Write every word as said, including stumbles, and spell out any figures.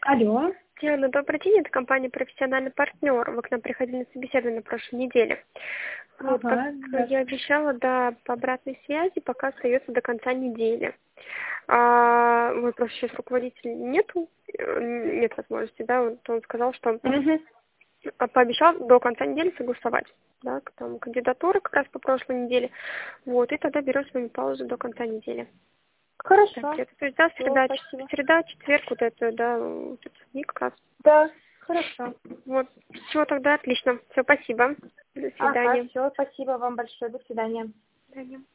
Алло. Диана, добрый день, это компания «Профессиональный партнер». Вы к нам приходили на собеседование на прошлой неделе. Вот, как Ага, да. я обещала, да, по обратной связи пока остается до конца недели. А, вот просто сейчас руководителя нету, э, нет возможности, да, вот он сказал, что Мгм. а, пообещал до конца недели согласовать, да, к- там, кандидатуры как раз по прошлой неделе, вот, и тогда берем с вами паузу до конца недели. Так, Хорошо. это, то есть, да, Все, среда, ч- спасибо. среда, четверг, вот это, да, вот этот дни как раз. Да, хорошо. Вот, все, тогда отлично. Все, спасибо. До Ага, свидания. все, спасибо вам большое. До свидания. До свидания.